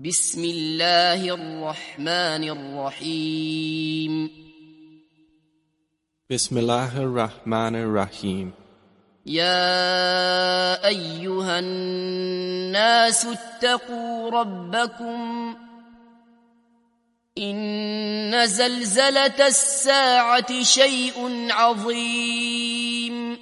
بسم الله الرحمن الرحيم بسم الله الرحمن الرحيم يا أيها الناس اتقوا ربكم إن زلزلة الساعة شيء عظيم.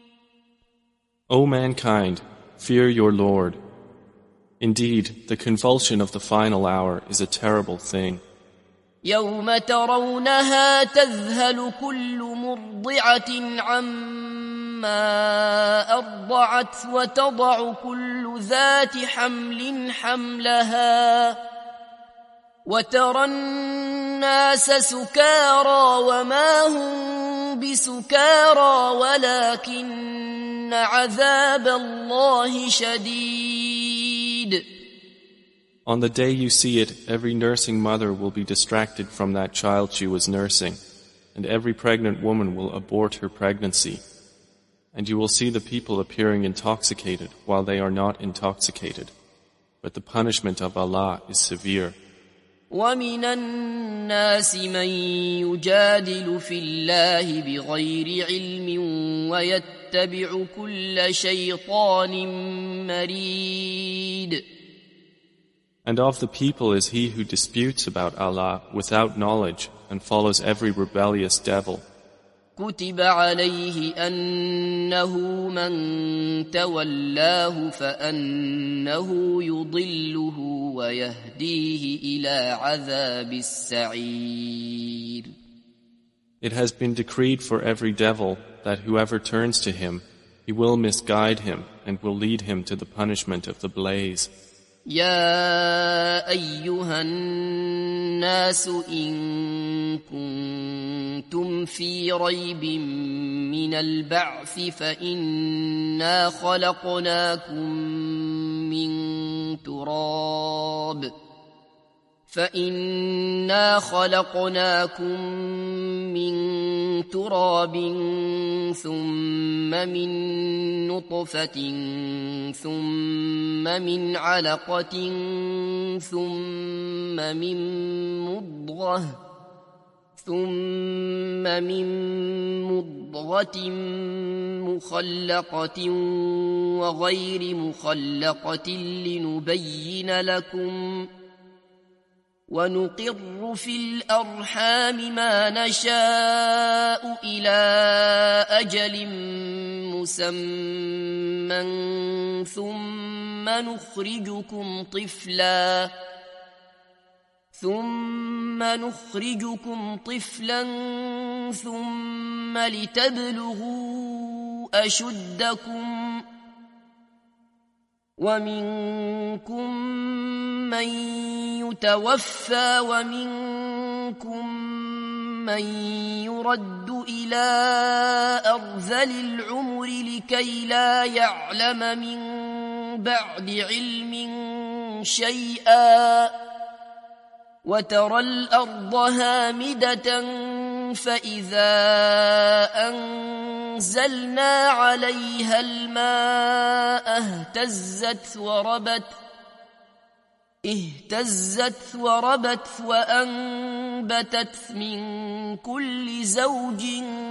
O mankind, fear your Lord. Indeed, the convulsion of the final hour is a terrible thing. يوم ترونها تذهل كل مرضعة عما أرضعت وتضع كل ذات حمل حملها وترى الناس سكارى وما هم بسكارى ولكن عذاب الله شديد. On the day you see it, every nursing mother will be distracted from that child she was nursing, and every pregnant woman will abort her pregnancy. And you will see the people appearing intoxicated while they are not intoxicated. But the punishment of Allah is severe. ومن الناس من يجادل في الله بغير علم ويتبع كل شيطان مريد. And of the people is he who disputes about Allah without knowledge and follows every rebellious devil. كتب عليه أنه من تولاه فأنه يضله ويهديه إلى عذاب السعير. It has been decreed for every devil that whoever turns to him, he will misguide him and will lead him to the punishment of the blaze. يا أيها الناس إن كنتم في ريب من البعث فإنا خلقناكم من تراب ثم من نطفة ثم من علقة ثم من مضغة مخلقة وغير مخلقة لنبين لكم ونقر في الأرحام ما نشاء إلى أجل مسمى ثم نخرجكم طفلا ثم لتبلغوا أشدكم ومنكم من يتوفى ومنكم من يرد إلى أرذل العمر لكي لا يعلم من بعد علم شيئا وترى الأرض هامدة فإذا أنزلنا عليها الماء اهتزت وربت وأنبتت من كل زوج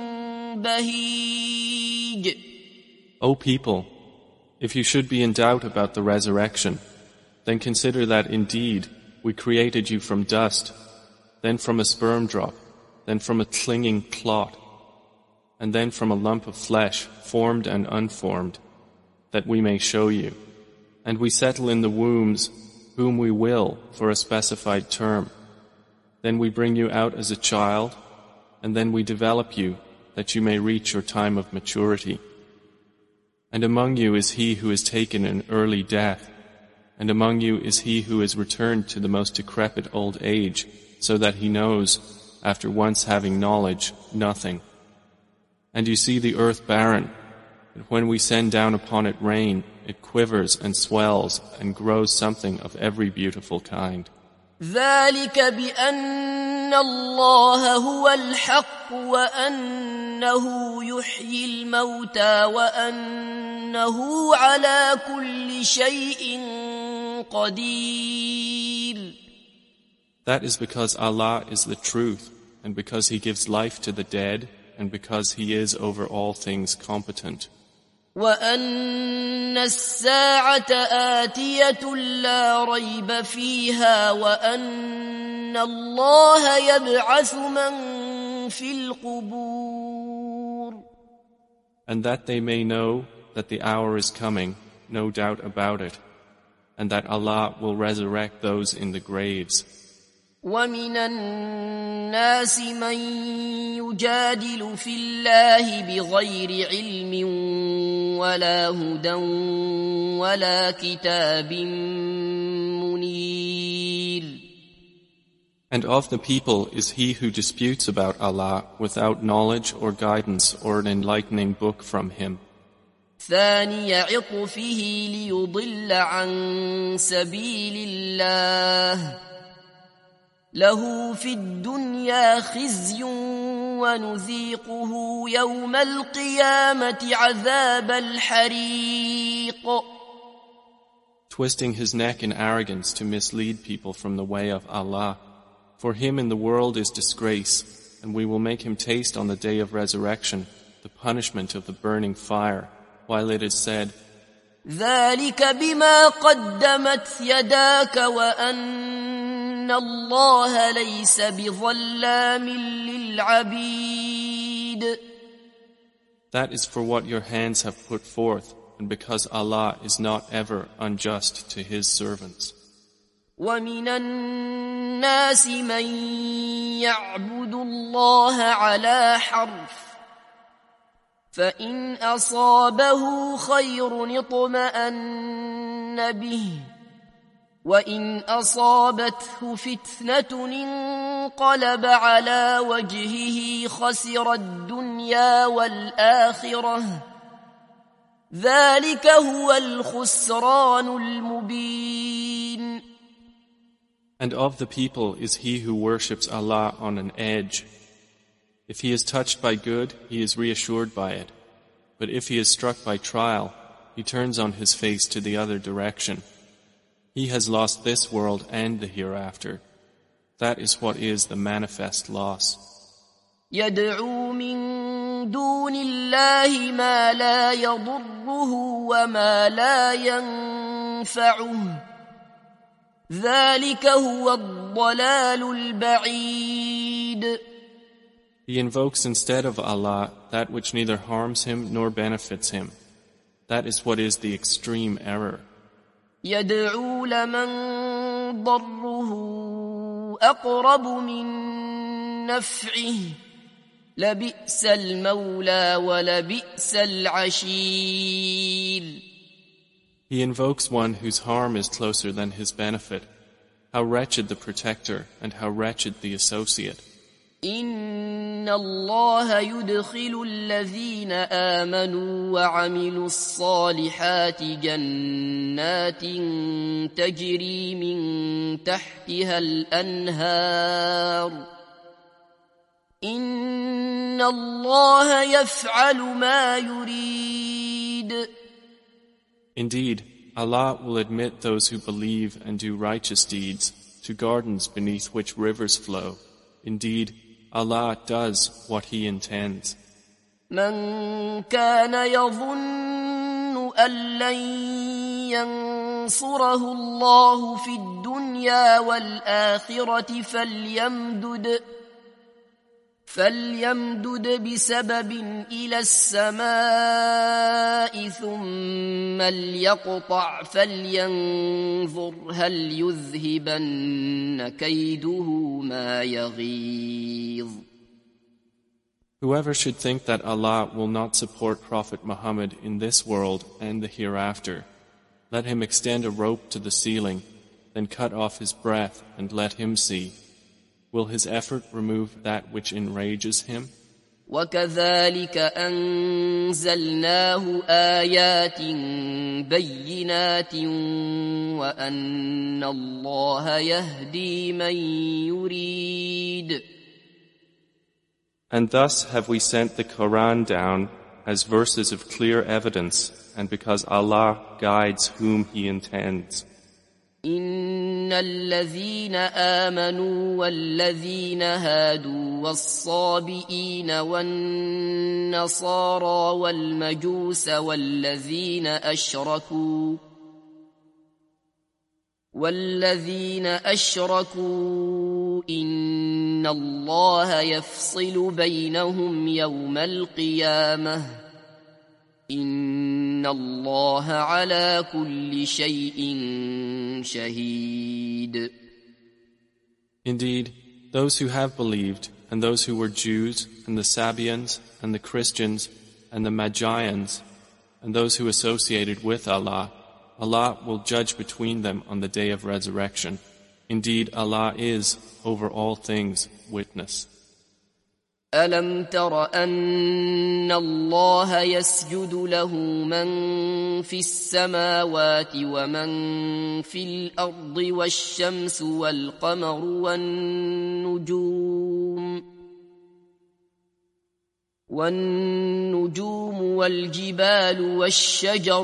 بهيج. O people, if you should be in doubt about the resurrection, then consider that indeed we created you from dust, then from a sperm drop, then from a clinging clot, and then from a lump of flesh, formed and unformed, that we may show you. And we settle in the wombs whom we will for a specified term. Then we bring you out as a child, and then we develop you that you may reach your time of maturity. And among you is he who is taken an early death, and among you is he who is returned to the most decrepit old age, so that he knows, after once having knowledge, nothing. And you see the earth barren, but when we send down upon it rain, it quivers and swells and grows something of every beautiful kind. ذلك بأن الله هو الحق وأنه يحيي الموتى وأنه على كل شيء قدير. That is because Allah is the truth, and because He gives life to the dead, and because He is over all things competent. وأن الساعة آتية لا ريب فيها وأن الله يبعث من في القبور. And that they may know that the hour is coming, no doubt about it, and that Allah will resurrect those in the graves. ومن الناس من يجادل في الله بغير علم ولا هدى ولا كتاب منير. And of the people is he who disputes about Allah without knowledge or guidance or an enlightening book from Him. ثاني عطفه ليضل عن سبيل الله له في الدنيا خزي ونذيقه يوم القيامة عذاب الحريق. Twisting his neck in arrogance to mislead people from the way of Allah. For him in the world is disgrace, and we will make him taste on the day of resurrection the punishment of the burning fire, while it is said, ذلك بما قدمت يداك وأن الله ليس بظلام للعبيد. That is for what your hands have put forth, and because Allah is not ever unjust to His servants. ومن الناس من يعبد الله على حرف فإن أصابه خير اطمأن به وإن أصابته فتنة انقلب على وجهه خسر الدنيا والآخرة ذلك هو الخسران المبين. And of the people is he who worships Allah on an edge. If he is touched by good, he is reassured by it. But if he is struck by trial, he turns on his face to the other direction. He has lost this world and the hereafter. That is what is the manifest loss. يدعو من دون الله ما لا يضره وما لا ينفعه ذلك هو الضلال البعيد. He invokes instead of Allah that which neither harms him nor benefits him. That is what is the extreme error. يدعو لمن ضره أقرب من نفعه لبئس المولى ولبئس العشير. He invokes one whose harm is closer than his benefit. How wretched the protector and how wretched the associate. إن الله يدخل الذين آمنوا وعملوا الصالحات جنات تجري من تحتها الأنهار إن الله يفعل ما يريد. Indeed, Allah will admit those who believe and do righteous deeds to gardens beneath which rivers flow. Indeed, Allah does what He intends. من كان يظن أن لن ينصره الله في الدنيا والآخرة فليمدد بسبب إلى السماء ثم ليقطع فلينظر هل يذهبن كيده ما يغيظ. Whoever should think that Allah will not support Prophet Muhammad in this world and the hereafter, let him extend a rope to the ceiling, then cut off his breath and let him see. Will his effort remove that which enrages him? وكذلك أنزلناه آيات بينات وأن الله يهدي من يريد. And thus have we sent the Quran down as verses of clear evidence, and because Allah guides whom He intends. إن الذين آمنوا والذين هادوا والصابئين والنصارى والمجوس والذين أشركوا إن الله يفصل بينهم يوم القيامة إن الله على كل شيء شهيد. Indeed, those who have believed, and those who were Jews, and the Sabians, and the Christians, and the Magians, and those who associated with Allah, Allah will judge between them on the day of resurrection. Indeed, Allah is, over all things, witness. ألم تر أن الله يسجد له من في السماوات ومن في الأرض والشمس والقمر والنجوم والجبال والشجر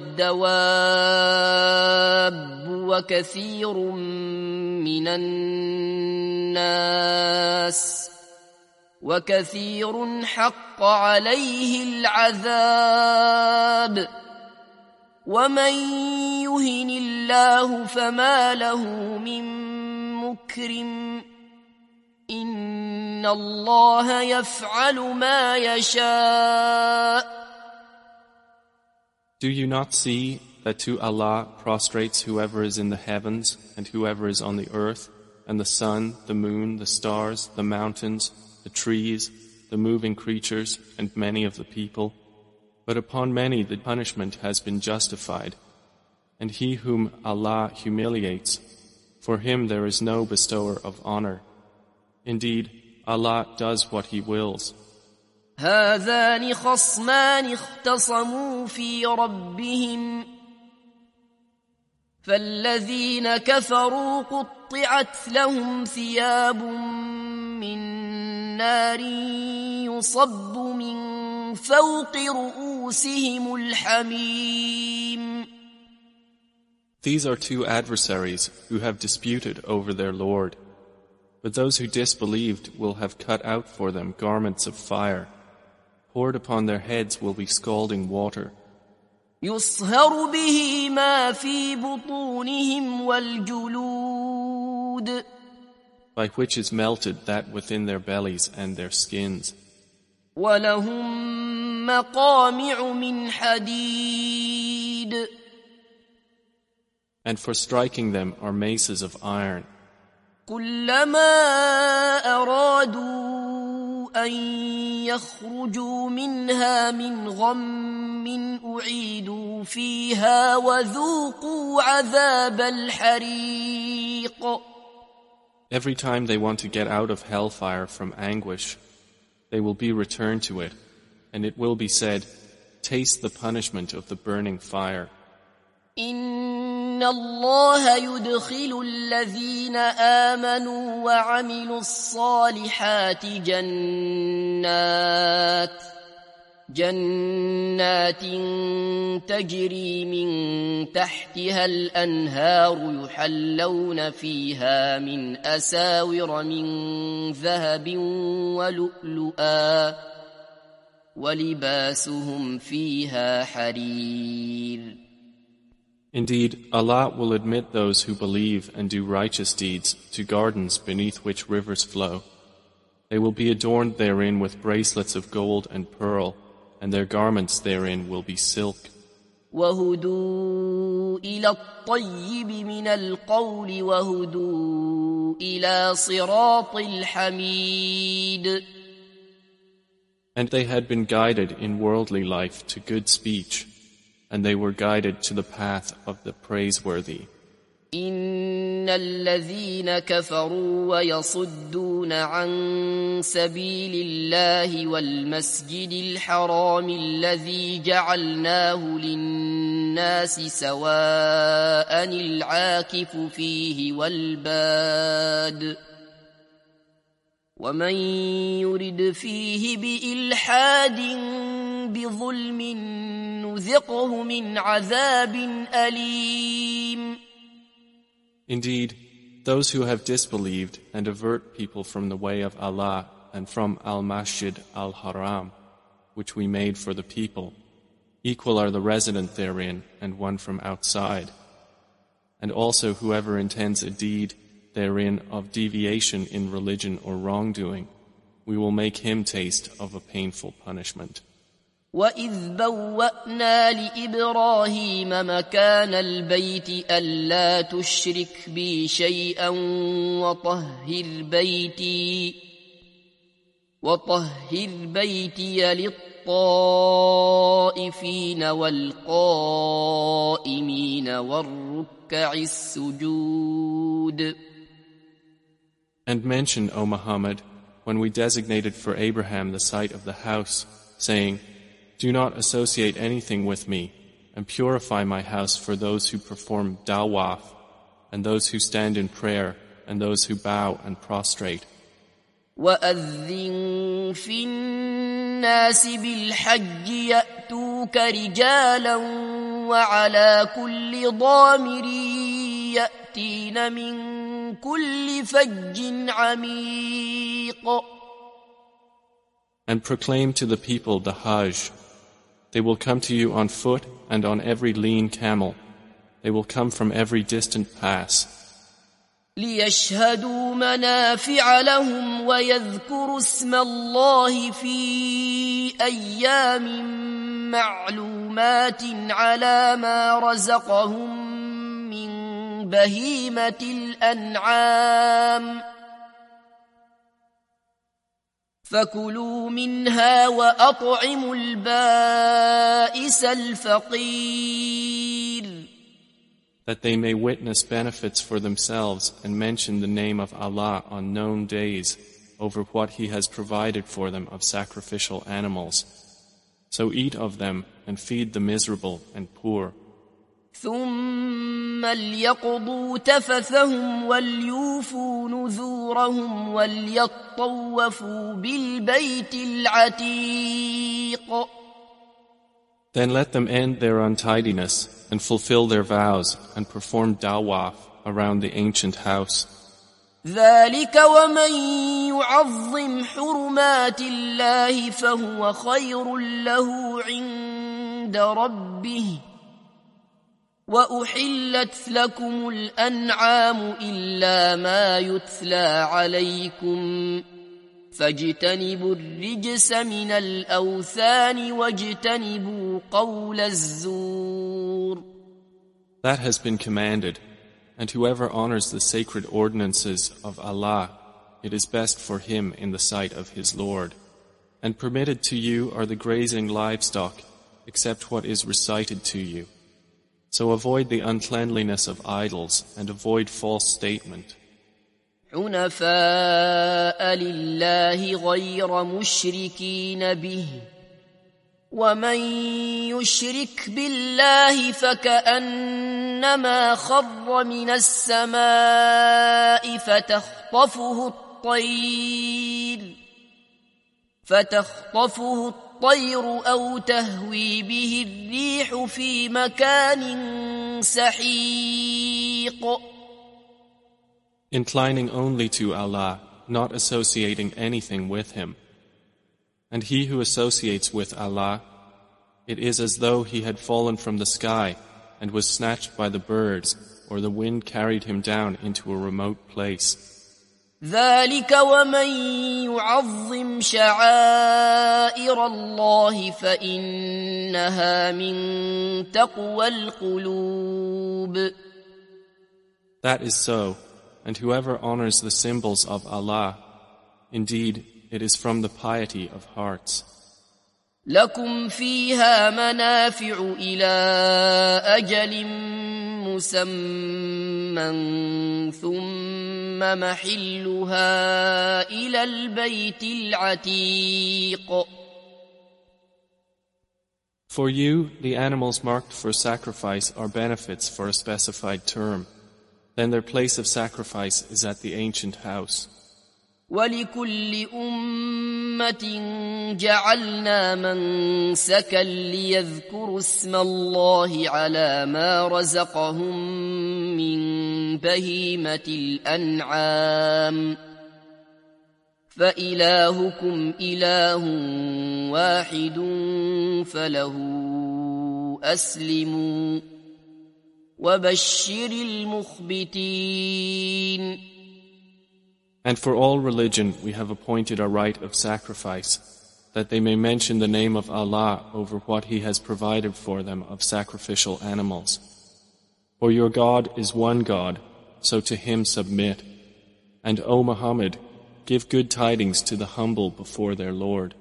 والدواب وكثير من الناس وكثير حق عليه العذاب ومن يهن الله فما له من مكرم إن الله يفعل ما يشاء. Do you not see that to Allah prostrates whoever is in the heavens and whoever is on the earth, and the sun, the moon, the stars, the mountains, the trees, the moving creatures, and many of the people? But upon many the punishment has been justified. And he whom Allah humiliates, for him there is no bestower of honor. Indeed, Allah does what He wills. هذان خصمان اختصموا في ربهم فالذين كفروا قطعت لهم ثياب من نار يصب من فوق رؤوسهم الحميم. These are two adversaries who have disputed over their Lord. But those who disbelieved will have cut out for them garments of fire. Poured upon their heads will be scalding water. يصهر به ما في بطونهم والجلود. By which is melted that within their bellies and their skins. ولهم مقامع من حديد. And for striking them are maces of iron. كلما أرادوا أن يخرجوا منها من غم أعيدوا فيها وذوقوا عذاب الحريق. Every time they want to get out of hellfire from anguish, they will be returned to it, and it will be said, taste the punishment of the burning fire. إن الله يدخل الذين آمنوا وعملوا الصالحات جنات تجري من تحتها الأنهار يحلون فيها من أساور من ذهب ولؤلؤا ولباسهم فيها حرير. Indeed, Allah will admit those who believe and do righteous deeds to gardens beneath which rivers flow. They will be adorned therein with bracelets of gold and pearl, and their garments therein will be silk. وهدوا إلى الطيب من القول وهدوا إلى صراط الحميد. And they had been guided in worldly life to good speech, and they were guided to the path of the praiseworthy. إن الذين كفروا ويصدون عن سبيل الله والمسجد الحرام الذي جعلناه للناس سواء العاكف فيه والباد ومن يرد فيه بإلحاد بظلم نذقه من عذاب أليم. Indeed, those who have disbelieved and avert people from the way of Allah and from Al-Masjid Al-Haram, which we made for the people, equal are the resident therein and one from outside. And also whoever intends a deed therein of deviation in religion or wrongdoing, we will make him taste of a painful punishment. وَإِذْ بَوَّأْنَا لِإِبْرَاهِيمَ مَكَانَ الْبَيْتِ أَلَّا تُشْرِكْ بِي شَيْئًا وَطَهِّرْ بَيْتِيَ لِلطَّائِفِينَ وَالْقَائِمِينَ وَالرُّكَّعِ السُّجُودِ. And mention, O Muhammad, when we designated for Abraham the site of the house, saying, do not associate anything with me, and purify my house for those who perform dawaf, and those who stand in prayer, and those who bow and prostrate. وَأَذِّن فِي النَّاسِ بِالْحَجِّ يَأْتُوكَ رِجَالًا وَعَلَى كُلِّ ضَامِرٍ يَأْتِينَ مِنْ كُلِّ فَجٍّ عَمِيقٍ. And proclaim to the people the Hajj. They will come to you on foot and on every lean camel. They will come from every distant pass. لِيَشْهَدُوا مَنَافِعَ لَهُمْ وَيَذْكُرُوا اسْمَ اللَّهِ فِي أَيَّامٍ مَّعْلُومَاتٍ عَلَى مَا رَزَقَهُم مِّن بَهِيمَةِ الْأَنْعَامِ فَكُلُوا مِنْهَا وَأَطْعِمُوا الْبَائِسَ الْفَقِيرَ. That they may witness benefits for themselves and mention the name of Allah on known days over what He has provided for them of sacrificial animals. So eat of them and feed the miserable and poor. ثُمَّ لْيَقْضُوا تَفَثَهُمْ وَلْيُوفُوا نُذُورَهُمْ وَلْيَطَّوَّفُوا بِالْبَيْتِ الْعَتِيقِ. Then let them end their untidiness and fulfill their vows and perform dawaf around the ancient house. ذَلِكَ وَمَنْ يُعَظِّمْ حُرُمَاتِ اللَّهِ فَهُوَ خَيْرٌ لَهُ عِنْدَ رَبِّهِ. وَأُحِلَّتْ لَكُمُ الْأَنْعَامُ إِلَّا مَا يُتْلَى عَلَيْكُمْ فَاجْتَنِبُوا الرِّجْسَ مِنَ الْأَوْثَانِ وَاجْتَنِبُوا قَوْلَ الزُّورِ. That has been commanded, and whoever honors the sacred ordinances of Allah, it is best for him in the sight of his Lord. And permitted to you are the grazing livestock, except what is recited to you. So avoid the uncleanliness of idols and avoid false statement. حُنَفَاءَ لِلَّهِ غَيْرَ مُشْرِكِينَ بِهِ وَمَنْ يُشْرِكْ بِاللَّهِ فَكَأَنَّمَا خَرَّ مِنَ السَّمَاءِ فتخطفه الطير أو تهوي به الريح في مكان سحيق. Inclining only to Allah, not associating anything with Him. And he who associates with Allah, it is as though he had fallen from the sky and was snatched by the birds, or the wind carried him down into a remote place. ذَلِكَ وَمَنْ يُعَظِّمْ شَعَائِرَ اللَّهِ فَإِنَّهَا مِنْ تَقْوَى الْقُلُوبِ. That is so, and whoever honors the symbols of Allah, indeed, it is from the piety of hearts. لَكُمْ فِيهَا مَنَافِعُ إِلَى أَجَلٍ مُّسَمًّى ثُمَّ مَحِلُّهَا إِلَى الْبَيْتِ الْعَتِيقِ. For you, the animals marked for sacrifice are benefits for a specified term. Then their place of sacrifice is at the ancient house. وَلِكُلِّ أُمَّةٍ جَعَلْنَا مَنسَكًا لِيَذْكُرُوا اسْمَ اللَّهِ عَلَى مَا رَزَقَهُم مِّن بهيمة الأنعام فإلهكم إله واحد فله أسلموا وبشر المخبتين. And for all religion we have appointed a rite of sacrifice, that they may mention the name of Allah over what He has provided for them of sacrificial animals. For your God is one God, so to Him submit. And O Muhammad, give good tidings to the humble before their Lord.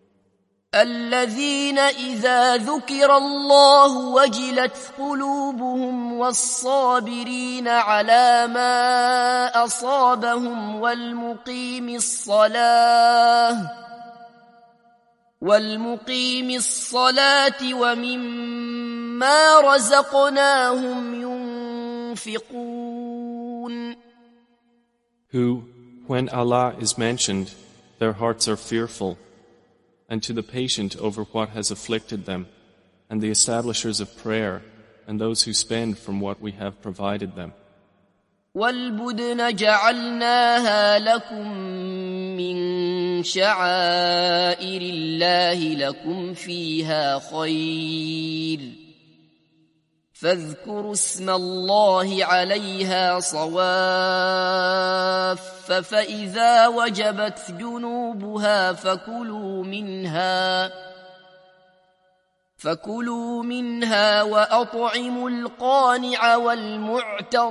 الذين إذا ذكر الله وجلت قلوبهم والصابرين على ما أصابهم والمقيم الصلاة ومما رزقناهم ينفقون. Who, when Allah is mentioned, their hearts are fearful, and to the patient over what has afflicted them, and the establishers of prayer, and those who spend from what we have provided them. وَالْبُدْنَ جَعَلْنَاهَا لَكُم مِّن شَعَائِرِ اللَّهِ لَكُمْ فِيهَا خَيْرٌ فاذكروا اسم الله عليها صواف فإذا وجبت جنوبها فكلوا منها وأطعموا القانع والمعتر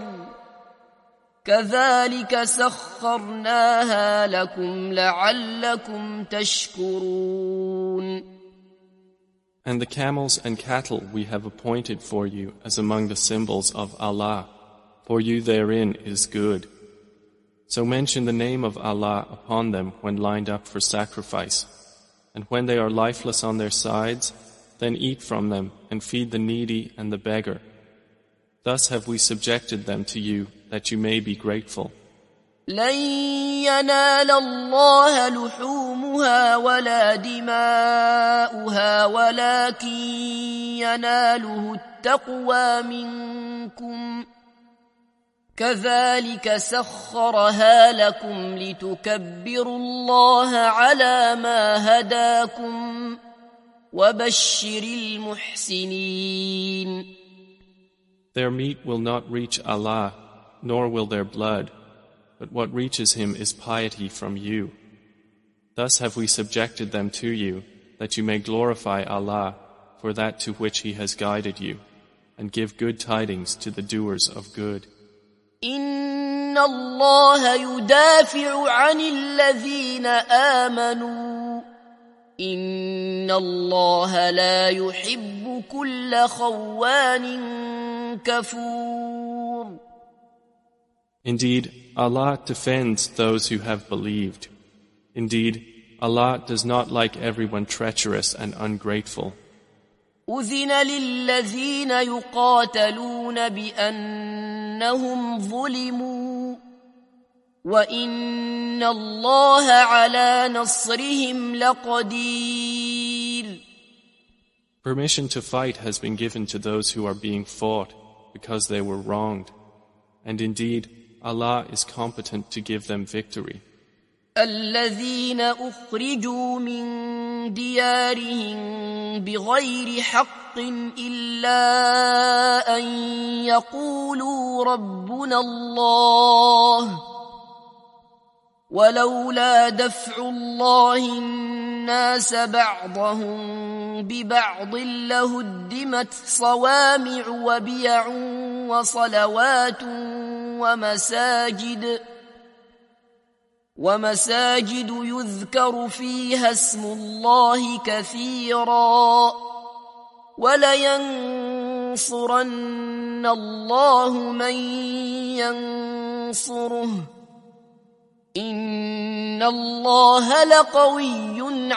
كذلك سخرناها لكم لعلكم تشكرون. And the camels and cattle we have appointed for you as among the symbols of Allah, for you therein is good. So mention the name of Allah upon them when lined up for sacrifice, and when they are lifeless on their sides, then eat from them and feed the needy and the beggar. Thus have we subjected them to you that you may be grateful. لن ينال الله لحومها ولا دماؤها ولكن يناله التقوى منكم كذلك سخرها لكم لتكبروا الله على ما هداكم وبشر المحسنين. Their meat will not reach Allah, nor will their blood, but what reaches Him is piety from you. Thus have we subjected them to you, that you may glorify Allah for that to which He has guided you, and give good tidings to the doers of good. إن الله يدافع عن الذين آمنوا إن الله لا يحب كل خوان كفور. Indeed, Allah defends those who have believed. Indeed, Allah does not like everyone treacherous and ungrateful. أذن للذين يقاتلون بأنهم ظلموا وإن الله على نصرهم لقدير. Permission to fight has been given to those who are being fought because they were wronged. And indeed, Allah is competent to give them victory. الذين أخرجوا من ديارهم بغير حق إلا أن يقولوا ربنا الله ولولا دفع الله الناس بعضهم ببعض لهدمت صوامع وبيع وصلوات ومساجد يذكر فيها اسم الله كثيرا ولينصرن الله من ينصره إن الله لقوي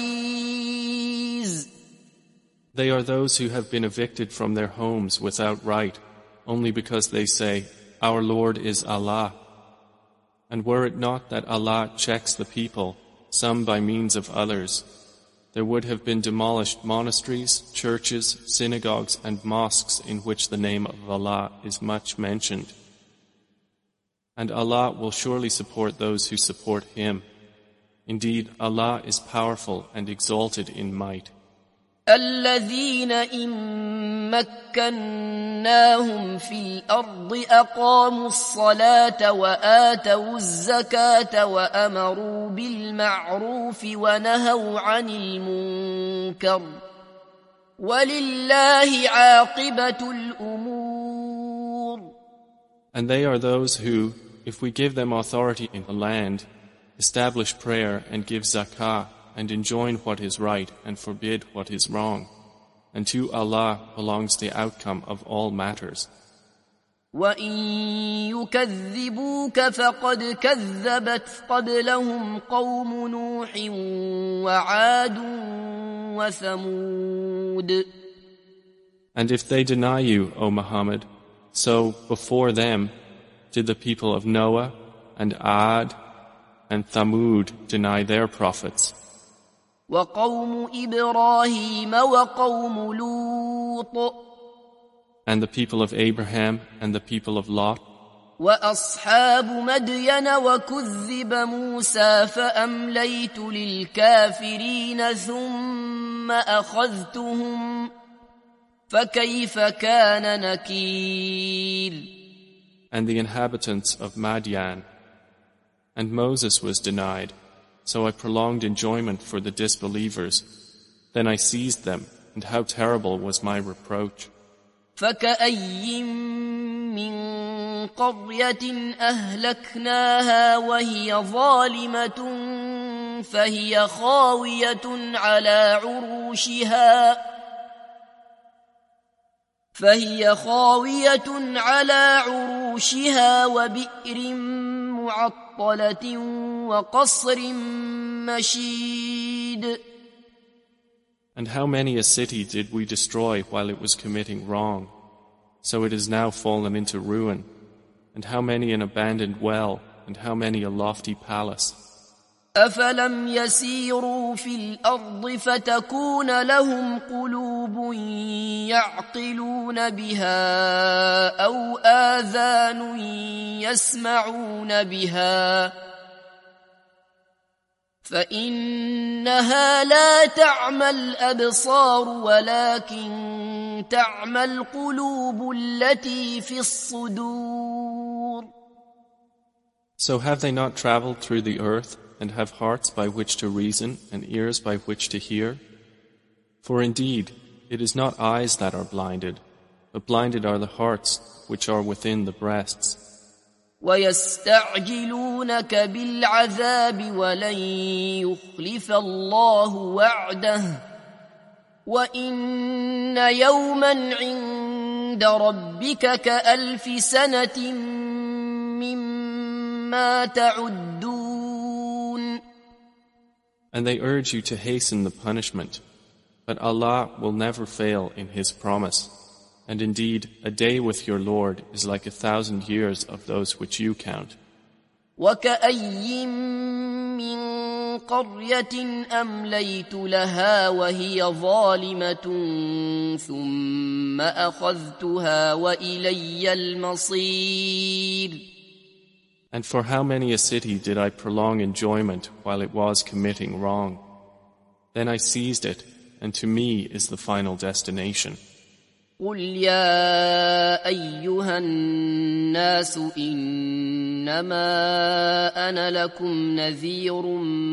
عزيز. They are those who have been evicted from their homes without right, only because they say, Our Lord is Allah. And were it not that Allah checks the people, some by means of others, there would have been demolished monasteries, churches, synagogues and mosques in which the name of Allah is much mentioned. And Allah will surely support those who support Him. Indeed, Allah is powerful and exalted in might. الذين إن مكناهم في الأرض أقاموا الصلاة وآتوا الزكاة وأمروا بالمعروف ونهوا عن المنكر ولله عاقبة الأمور. And they are those who, if we give them authority in the land, establish prayer and give zakah and enjoin what is right and forbid what is wrong. And to Allah belongs the outcome of all matters. وَإِن يُكَذِّبُوكَ فَقَدْ كَذَّبَتْ قَبْلَهُمْ قَوْمُ نُوحٍ وَعَادٌ وَثَمُودُ. And if they deny you, O Muhammad, so before them did the people of Noah and Ad and Thamud deny their prophets. وَقَوْمُ إِبْرَاهِيمَ وَقَوْمُ لُوطٍ. And the people of Abraham and the people of Lot. وَأَصْحَابُ مَدْيَنَ وَكُذِّبَ مُوسَى فَأَمْلَيْتُ لِلْكَافِرِينَ ثُمَّ أَخَذْتُهُمْ فَكَيْفَ كَانَ نَكِيرِ. And the inhabitants of Madian. And Moses was denied, so I prolonged enjoyment for the disbelievers. Then I seized them, and how terrible was my reproach. فَكَأَيٍّ مِّن قَرْيَةٍ أَهْلَكْنَاهَا وَهِيَ ظَالِمَةٌ فَهِيَ خَاوِيَةٌ عَلَى عُرُوشِهَا وَبِئْرٍ مُّعَطَّلَةٍ وَقَصْرٍ مَّشِيدٍ. And how many a city did we destroy while it was committing wrong, so it is now fallen into ruin, and how many an abandoned well, and how many a lofty palace. أَفَلَمْ يَسِيرُوا فِي الْأَرْضِ فَتَكُونَ لَهُمْ قُلُوبٌ يَعْقِلُونَ بِهَا أَوْ آذَانٌ يَسْمَعُونَ بِهَا فَإِنَّهَا لَا تَعْمَى الْأَبْصَارُ وَلَكِنْ تَعْمَى الْقُلُوبُ الَّتِي فِي الصُّدُورِ. So have they not traveled through the earth, and have hearts by which to reason, and ears by which to hear? For indeed, it is not eyes that are blinded, but blinded are the hearts which are within the breasts. وَيَسْتَعْجِلُونَكَ بِالْعَذَابِ وَلَنْ يُخْلِفَ اللَّهُ وَعْدَهُ وَإِنَّ يَوْمًا عِندَ رَبِّكَ كَأَلْفِ سَنَةٍ مِّمَّا تَعُدُّونَ. And they urge you to hasten the punishment, but Allah will never fail in His promise. And indeed, a day with your Lord is like 1,000 years of those which you count. وَكَأَيٍّ مِّن قَرْيَةٍ أَمْلَيْتُ لَهَا وَهِيَ ظَالِمَةٌ ثُمَّ أَخَذْتُهَا وَإِلَيَّ الْمَصِيرُ. And for how many a city did I prolong enjoyment while it was committing wrong? Then I seized it, and to me is the final destination. قُلْ يَا أَيُّهَا النَّاسُ إِنَّمَا أَنَا لَكُمْ نَذِيرٌ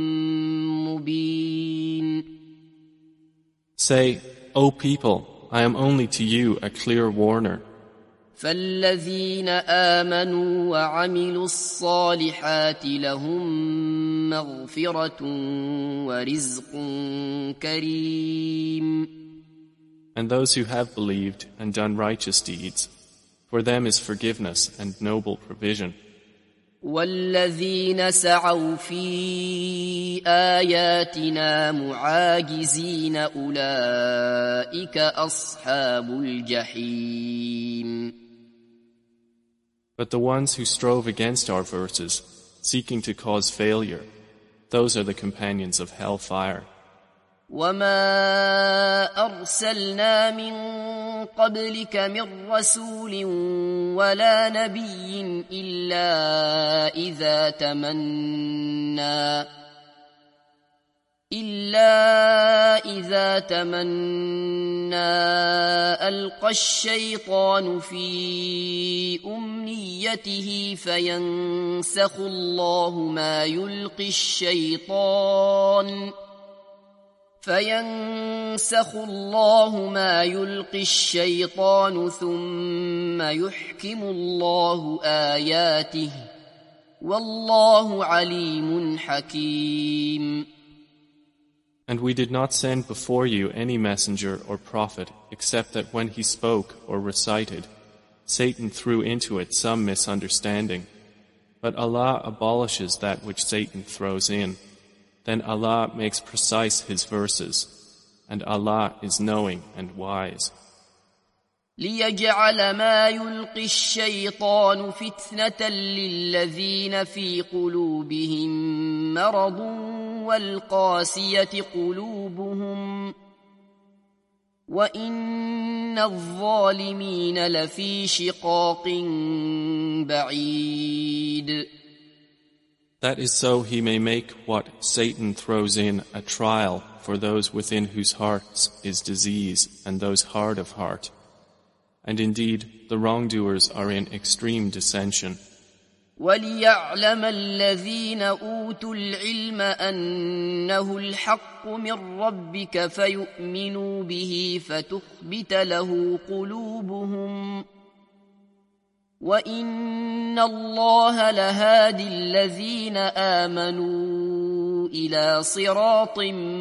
مُبِينٌ. Say, O people, I am only to you a clear warner. فَالَّذِينَ آمَنُوا وَعَمِلُوا الصَّالِحَاتِ لَهُم مَّغْفِرَةٌ وَرِزْقٌ كَرِيمٌ. And those who have believed and done righteous deeds, for them is forgiveness and noble provision. وَالَّذِينَ سَعَوْا فِي آيَاتِنَا مُعَاجِزِينَ أُولَئِكَ أَصْحَابُ الْجَحِيمِ. But the ones who strove against our verses, seeking to cause failure, those are the companions of hellfire. وما أرسلنا من قبلك من رسول ولا نبي إلا إذا تمنى ألقى الشيطان في أمنيته فينسخ الله ما يلقي الشيطان ثم يحكم الله آياته والله عليم حكيم. And we did not send before you any messenger or prophet except that when he spoke or recited, Satan threw into it some misunderstanding. But Allah abolishes that which Satan throws in. Then Allah makes precise His verses, and Allah is knowing and wise. ليجعل ما يلقي الشيطان فتنة للذين في قلوبهم مرض والقاسية قلوبهم وإن الظالمين لفي شقاق بعيد. That is so he may make what Satan throws in a trial for those within whose hearts is disease and those hard of heart. And indeed, the wrongdoers are in extreme dissension. وَلِيَعْلَمَ الَّذِينَ أُوتُوا الْعِلْمَ أَنَّهُ الْحَقُّ مِنْ رَبِّكَ فَيُؤْمِنُوا بِهِ فَتُخْبِتَ لَهُ قُلُوبُهُمْ وَإِنَّ اللَّهَ لَهَادِي الَّذِينَ آمَنُوا إِلَى صِرَاطٍ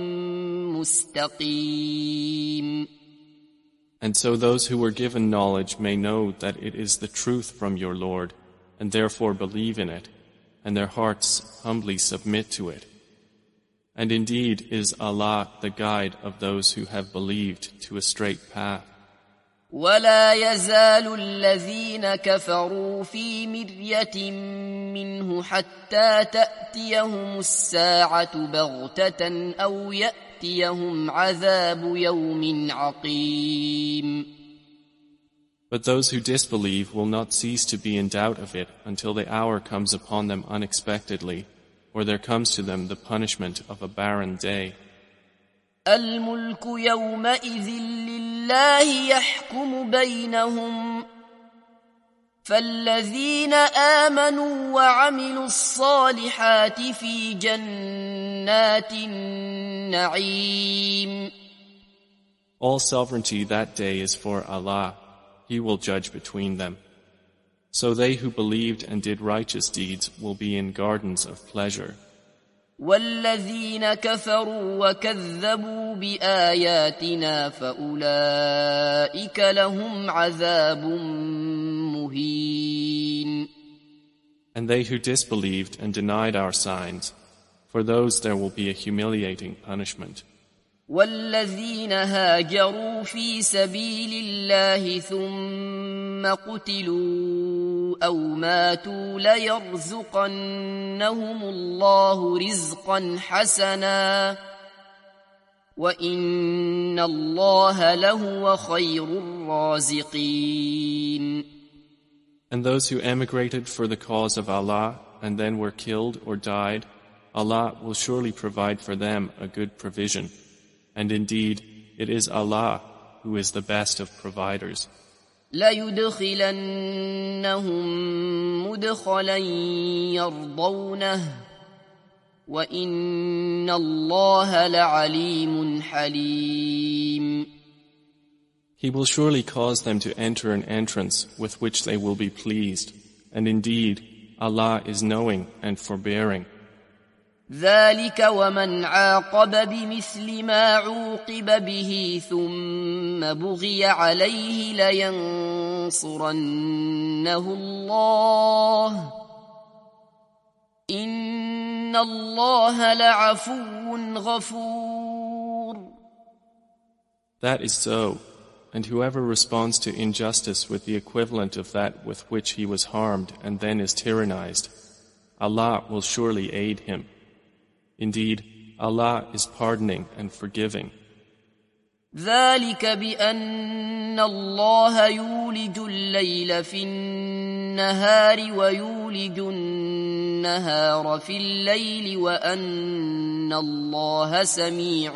مُسْتَقِيمٍ. And so those who were given knowledge may know that it is the truth from your Lord, and therefore believe in it, and their hearts humbly submit to it. And indeed is Allah the guide of those who have believed to a straight path. ولا يزال الذين كفروا في مرية منه حتى تأتيهم الساعة بغتة أو يأتيهم عذاب يوم عقيم. But those who disbelieve will not cease to be in doubt of it until the hour comes upon them unexpectedly, or there comes to them the punishment of a barren day. الملك يومئذ لله يحكم بينهم فالذين آمنوا وعملوا الصالحات في جنات النعيم. All sovereignty that day is for Allah. He will judge between them. So they who believed and did righteous deeds will be in gardens of pleasure. والذين كفروا وكذبوا بآياتنا فأولئك لهم عذاب مهين. And they who disbelieved and denied our signs, for those there will be a humiliating punishment. والذين هاجروا في سبيل الله ثم قتلوا أو ماتوا ليرزقنهم الله رزقا حسنا وإن الله لهو خير الرازقين. And those who emigrated for the cause of Allah and then were killed or died, Allah will surely provide for them a good provision. And indeed, it is Allah who is the best of providers. لَيُدْخِلَنَّهُمْ مُدْخَلًا يَرْضَوْنَهُ وَإِنَّ اللَّهَ لَعَلِيمٌ حَلِيمٌ. He will surely cause them to enter an entrance with which they will be pleased. And indeed, Allah is knowing and forbearing. ذلك ومن عاقب بمثل ما عوقب به ثم بغي عليه لينصرنه الله إن الله لعفو غفور. That is so, and whoever responds to injustice with the equivalent of that with which he was harmed and then is tyrannized, Allah will surely aid him. Indeed, Allah is pardoning and forgiving. ذلك بأن الله يولج الليل في النهار ويولج النهار في الليل وأن الله سميع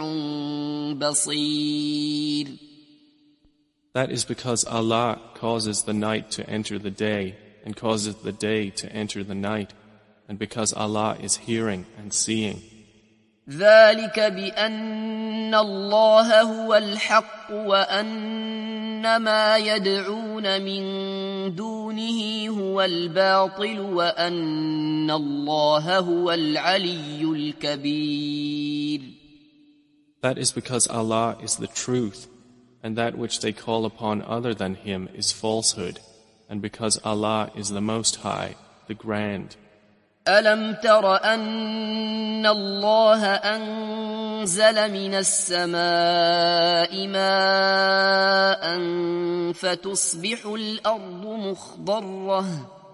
بصير. That is because Allah causes the night to enter the day and causes the day to enter the night, and because Allah is hearing and seeing. ذلك بأن الله هو الحق وأن ما يدعون من دونه هو الباطل وأن الله هو العلي الكبير. That is because Allah is the truth, and that which they call upon other than Him is falsehood, and because Allah is the Most High, the Grand. ألم تر أن الله أنزل من السماء ماء فتصبح الأرض مخضرة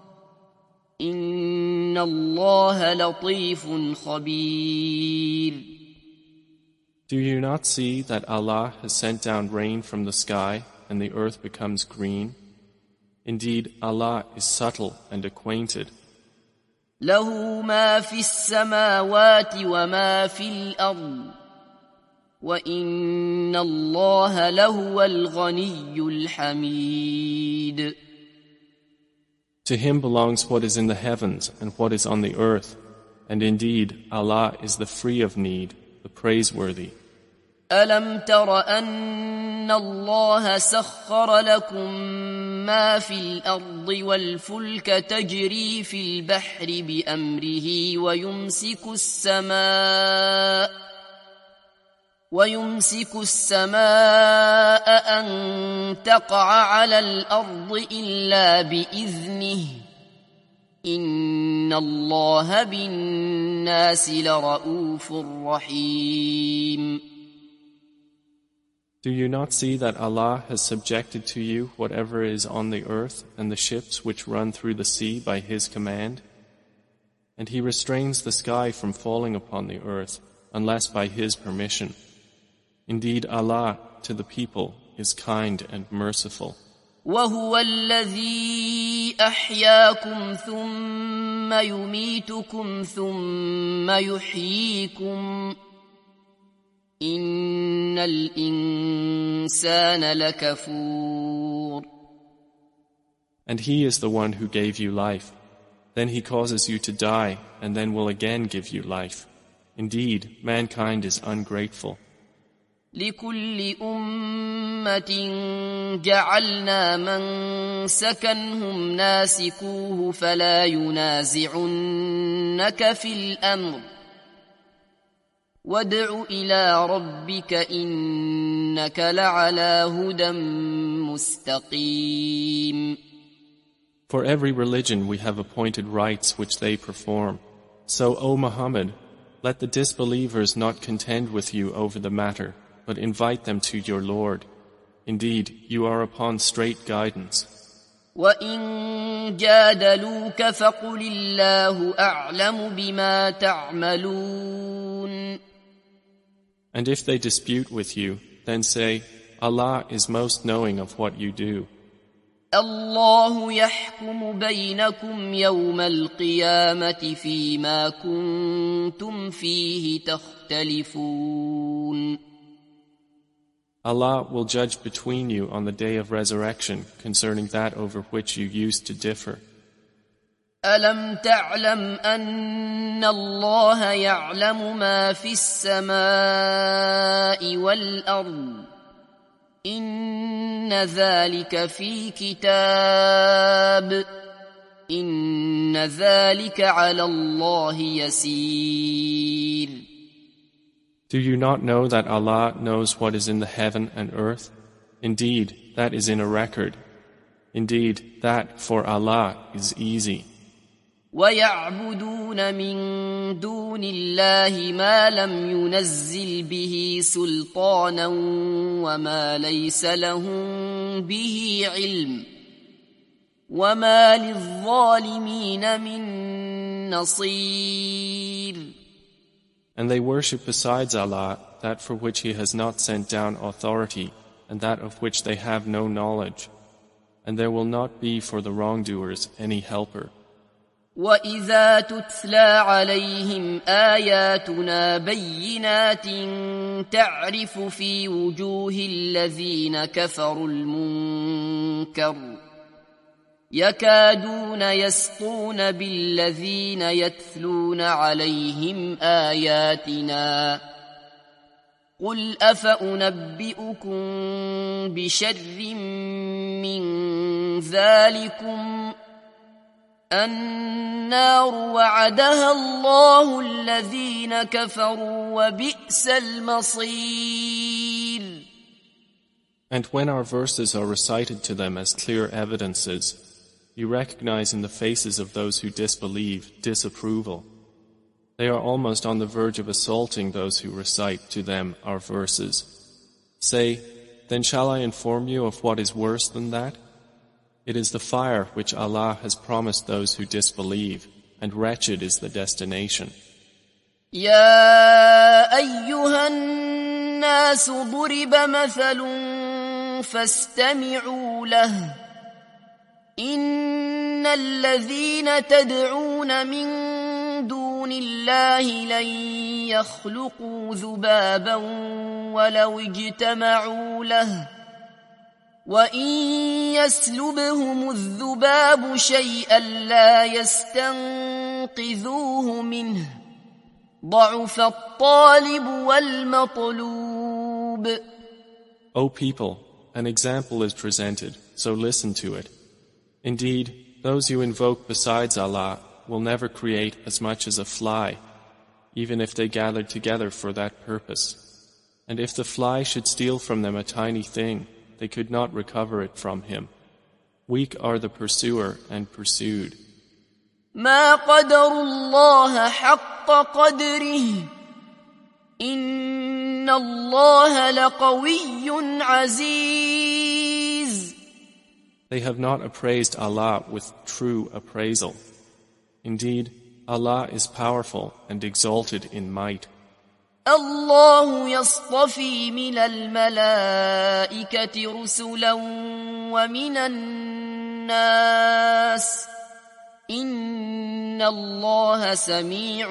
إن الله لطيف خبير. Do you not see that Allah has sent down rain from the sky and the earth becomes green? Indeed, Allah is subtle and acquainted. له ما في السماوات وما في الأرض وإن الله لهو الغني الحميد. To Him belongs what is in the heavens and what is on the earth, and indeed Allah is the free of need, the praiseworthy. ألم تر أن الله سخر لكم ما في الأرض والفلك تجري في البحر بأمره ويمسك السماء أن تقع على الأرض إلا بإذنه إن الله بالناس لرؤوف رحيم. Do you not see that Allah has subjected to you whatever is on the earth and the ships which run through the sea by His command? And He restrains the sky from falling upon the earth unless by His permission. Indeed, Allah to the people is kind and merciful. وهو الذي أحياكم ثم يميتكم ثم يحييكم إن الإنسان لكفور. And He is the one who gave you life. Then He causes you to die and then will again give you life. Indeed, mankind is ungrateful. لكل أمة جعلنا من سكنهم ناسكوه فلا ينازعنك في الأمر وادع إلى ربك إنك لعلى هدى مستقيم. For every religion we have appointed rites which they perform. So, O Muhammad, let the disbelievers not contend with you over the matter, but invite them to your Lord. Indeed, you are upon straight guidance. وَإِن جَادَلُوكَ فَقُلِ اللَّهُ أَعْلَمُ بِمَا تَعْمَلُونَ. And if they dispute with you, then say, Allah is most knowing of what you do. الله يحكم بينكم يوم القيامة فيما كنتم فيه تختلفون. Allah will judge between you on the day of resurrection concerning that over which you used to differ. ألم تعلم أن الله يعلم ما في السماء والأرض إن ذلك في كتاب إن ذلك على الله يسير. Do you not know that Allah knows what is in the heaven and earth? Indeed, that is in a record. Indeed, that for Allah is easy. وَيَعْبُدُونَ مِن دُونِ اللَّهِ مَا لَمْ يُنَزِّلْ بِهِ سُلْطَانًا وَمَا لَيْسَ لَهُم بِهِ عِلْمٌ وَمَا لِلظَّالِمِينَ مِن نَّصِيرٍ. And they worship besides Allah that for which He has not sent down authority and that of which they have no knowledge. And there will not be for the wrongdoers any helper. وَإِذَا تُتْلَى عَلَيْهِمْ آيَاتُنَا بَيِّنَاتٍ تَعْرِفُ فِي وُجُوهِ الَّذِينَ كَفَرُوا الْمُنكَرَ يَكَادُونَ يَسْطُونَ بِالَّذِينَ يَتْلُونَ عَلَيْهِمْ آيَاتِنَا قُلْ أَفَأُنَبِّئُكُم بِشَرٍّ مِّن ذَلِكُمْ النار وعدها الله الذين كفروا وبئس المصير. And when our verses are recited to them as clear evidences, you recognize in the faces of those who disbelieve disapproval. They are almost on the verge of assaulting those who recite to them our verses. Say, then shall I inform you of what is worse than that? It is the fire which Allah has promised those who disbelieve, and wretched is the destination. يا أيها الناس ضرب مثل فاستمعوا له إن الذين تدعون من دون الله لن يخلقوا ذبابا ولو اجتمعوا له وَإِن يَسْلُبْهُمُ الذُّبَابُ شَيْئًا لَّا يَسْتَنقِذُوهُ مِنْهُ ضَعُفَ الطَّالِبُ وَالْمَطْلُوبُ. O people, an example is presented, so listen to it. Indeed, those you invoke besides Allah will never create as much as a fly, even if they gathered together for that purpose. And if the fly should steal from them a tiny thing, they could not recover it from him. Weak are the pursuer and pursued. ما قدر الله حق قدره إن الله لقوي عزيز. They have not appraised Allah with true appraisal. Indeed, Allah is powerful and exalted in might. الله يصطفي من الملائكة رسلا ومن الناس إن الله سميع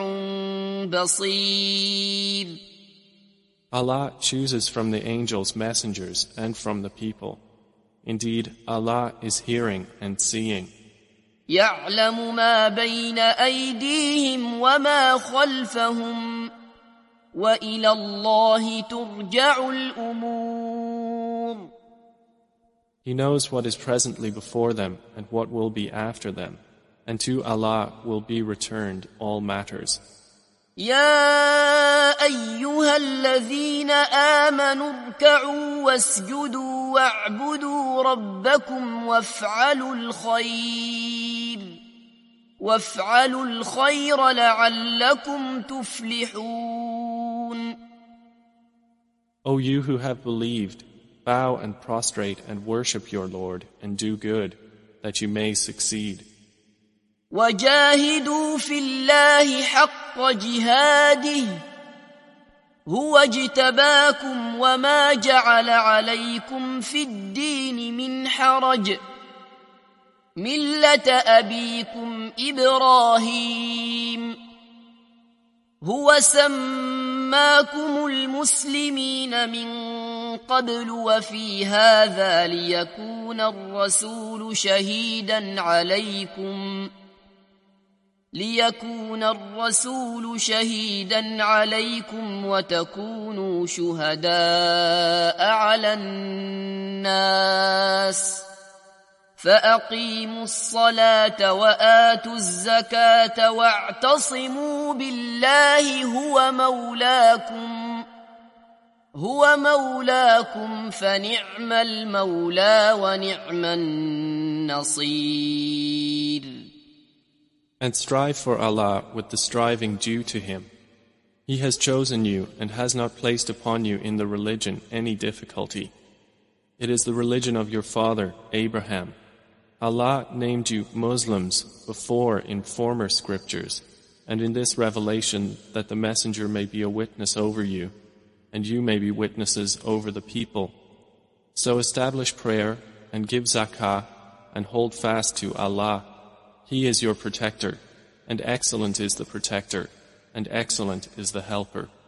بصير. Allah chooses from the angels messengers and from the people. Indeed, Allah is hearing and seeing. يعلم ما بين أيديهم وما خلفهم وَإِلَى اللَّهِ تُرْجَعُ الْأُمُورُ. He knows what is presently before them and what will be after them, and to Allah will be returned all matters. يَا أَيُّهَا الَّذِينَ آمَنُوا ارْكَعُوا وَاسْجُدُوا وَاعْبُدُوا رَبَّكُمْ وَافْعَلُوا الْخَيْرَ لَعَلَّكُمْ تُفْلِحُونَ. O you who have believed, bow and prostrate and worship your Lord and do good, that you may succeed. وَجَاهِدُوا فِي اللَّهِ حَقَّ جِهَادِهِ هُوَ اجْتَبَاكُمْ وَمَا جَعَلَ عَلَيْكُمْ فِي الدِّينِ مِنْ حَرَجٍ مِلَّةَ أَبِيكُمْ إِبْرَاهِيمَ هُوَ سَمَّاكُمُ الْمُسْلِمِينَ مِنْ قَبْلُ وَفِي هَذَا لِيَكُونَ الرَّسُولُ شَهِيدًا عَلَيْكُمْ وَتَكُونُوا شُهَدَاءَ عَلَى النَّاسِ فَأَقِيمُوا الصَّلَاةَ وَآتُوا الزَّكَاةَ وَاعْتَصِمُوا بِاللَّهِ هُوَ مَوْلَاكُمْ فَنِعْمَ الْمَوْلَى وَنِعْمَ النَّصِيرُ. And strive for Allah with the striving due to Him. He has chosen you and has not placed upon you in the religion any difficulty. It is the religion of your father, Abraham. Allah named you Muslims before in former scriptures. and in this revelation that the Messenger may be a witness over you, and you may be witnesses over the people. So establish prayer and give zakah and hold fast to Allah. He is your protector, and excellent is the protector, and excellent is the helper.